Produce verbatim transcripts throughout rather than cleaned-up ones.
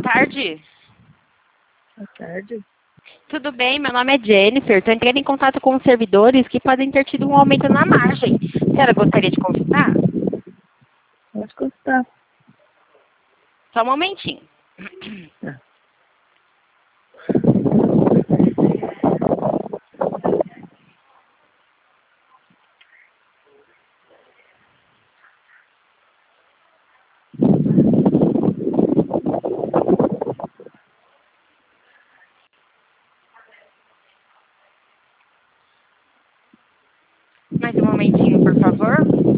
tarde. Boa tarde. Tudo bem? Meu nome é Jennifer. Estou entrando em contato com os servidores que podem ter tido um aumento na margem. A senhora gostaria de consultar? Pode consultar. Só um momentinho. Tá. Mais um momentinho, por favor.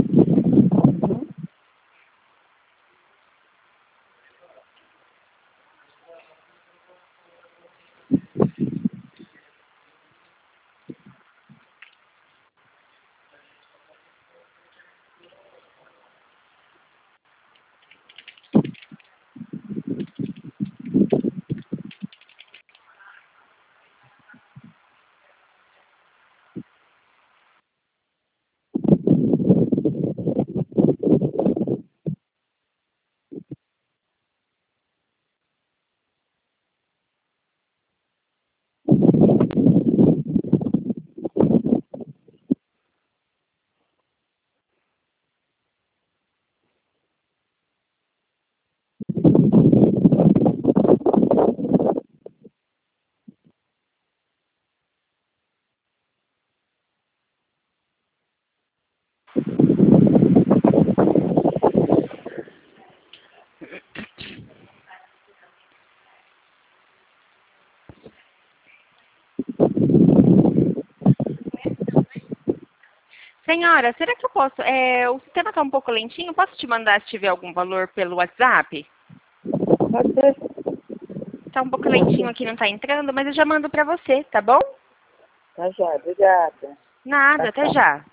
Senhora, será que eu posso... É, o sistema está um pouco lentinho. Posso te mandar se tiver algum valor pelo WhatsApp? Pode ser. Está um pouco lentinho aqui, não está entrando, mas eu já mando para você, tá bom? Tá já, obrigada. Nada, Tá, até tá. já.